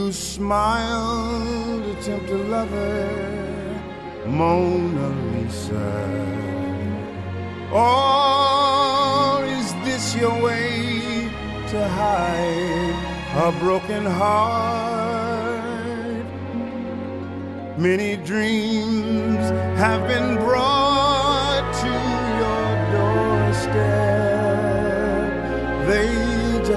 You smile to tempt a lover, Mona Lisa. Or is this your way to hide a broken heart? Many dreams have been brought